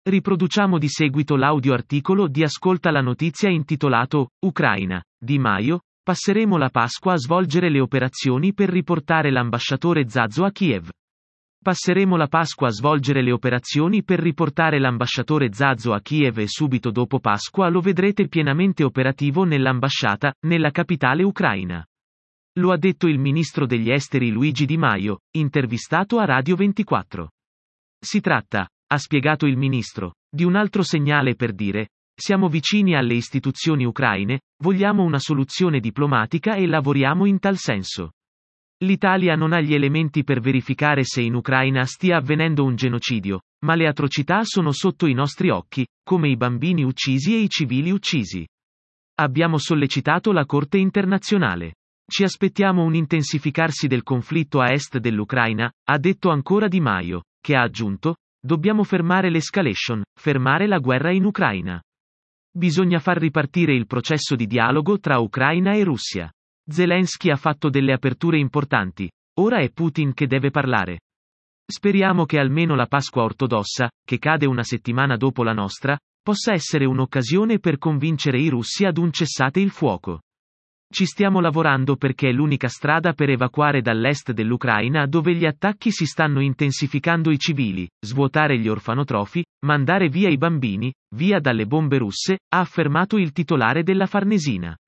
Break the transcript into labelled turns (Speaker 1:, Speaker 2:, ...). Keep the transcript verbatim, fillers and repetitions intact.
Speaker 1: Riproduciamo di seguito l'audio articolo di Ascolta la notizia intitolato Ucraina, Di Maio, passeremo la Pasqua a svolgere le operazioni per riportare l'ambasciatore Zazo a Kiev. Passeremo la Pasqua a svolgere le operazioni per riportare l'ambasciatore Zazo a Kiev e subito dopo Pasqua lo vedrete pienamente operativo nell'ambasciata, nella capitale ucraina. Lo ha detto il ministro degli esteri Luigi Di Maio, intervistato a Radio ventiquattro. Si tratta, ha spiegato il ministro, di un altro segnale per dire: siamo vicini alle istituzioni ucraine, vogliamo una soluzione diplomatica e lavoriamo in tal senso. L'Italia non ha gli elementi per verificare se in Ucraina stia avvenendo un genocidio, ma le atrocità sono sotto i nostri occhi, come i bambini uccisi e i civili uccisi. Abbiamo sollecitato la Corte internazionale. Ci aspettiamo un intensificarsi del conflitto a est dell'Ucraina, ha detto ancora Di Maio, che ha aggiunto: dobbiamo fermare l'escalation, fermare la guerra in Ucraina. Bisogna far ripartire il processo di dialogo tra Ucraina e Russia. Zelensky ha fatto delle aperture importanti, ora è Putin che deve parlare. Speriamo che almeno la Pasqua ortodossa, che cade una settimana dopo la nostra, possa essere un'occasione per convincere i russi ad un cessate il fuoco. Ci stiamo lavorando perché è l'unica strada per evacuare dall'est dell'Ucraina dove gli attacchi si stanno intensificando i civili, svuotare gli orfanotrofi, mandare via i bambini, via dalle bombe russe, ha affermato il titolare della Farnesina.